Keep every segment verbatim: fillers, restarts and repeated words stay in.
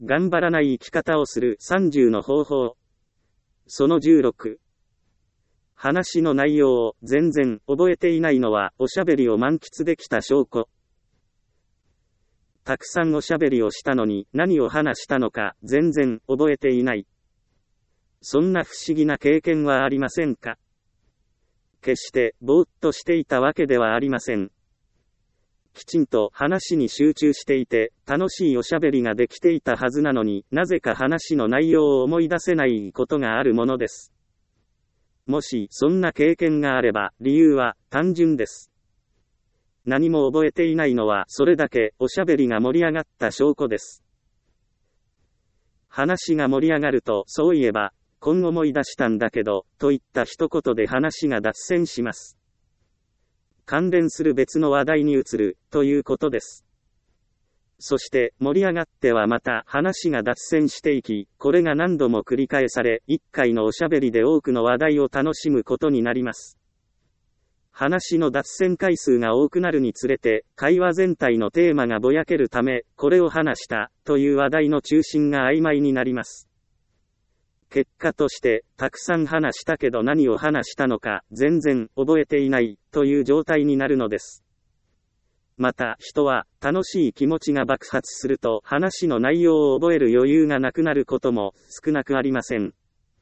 頑張らない生き方をするさんじゅうの方法。そのじゅうろく。話の内容を全然覚えていないのはおしゃべりを満喫できた証拠。たくさんおしゃべりをしたのに何を話したのか全然覚えていない。そんな不思議な経験はありませんか？決してぼーっとしていたわけではありません。きちんと話に集中していて楽しいおしゃべりができていたはずなのになぜか話の内容を思い出せないことがあるものです。もしそんな経験があれば理由は単純です。何も覚えていないのはそれだけおしゃべりが盛り上がった証拠です。話が盛り上がるとそういえば今思い出したんだけどといった一言で話が脱線します。関連する別の話題に移るということです。そして盛り上がってはまた話が脱線していき、これが何度も繰り返され、一回のおしゃべりで多くの話題を楽しむことになります。話の脱線回数が多くなるにつれて、会話全体のテーマがぼやけるため、これを話したという話題の中心が曖昧になります。結果として、たくさん話したけど何を話したのか全然覚えていないという状態になるのです。また人は楽しい気持ちが爆発すると話の内容を覚える余裕がなくなることも少なくありません。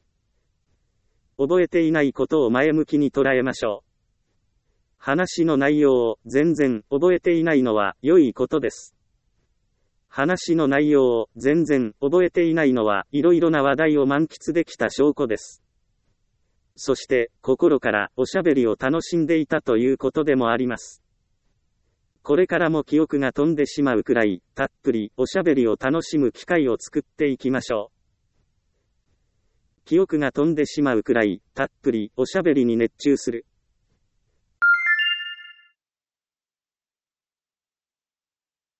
覚えていないことを前向きに捉えましょう。話の内容を全然覚えていないのは良いことです。話の内容を全然覚えていないのはいろいろな話題を満喫できた証拠です。そして心からおしゃべりを楽しんでいたということでもあります。これからも記憶が飛んでしまうくらいたっぷりおしゃべりを楽しむ機会を作っていきましょう。記憶が飛んでしまうくらいたっぷりおしゃべりに熱中する。